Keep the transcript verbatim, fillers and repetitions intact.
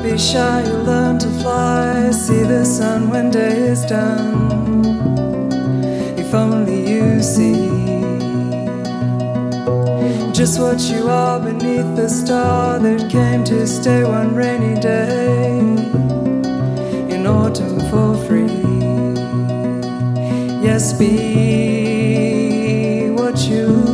be shy, you'll learn to fly. See the sun when day is done. If only you see just what you are beneath the star that came to stay one rainy day in autumn for free. Yes, be what you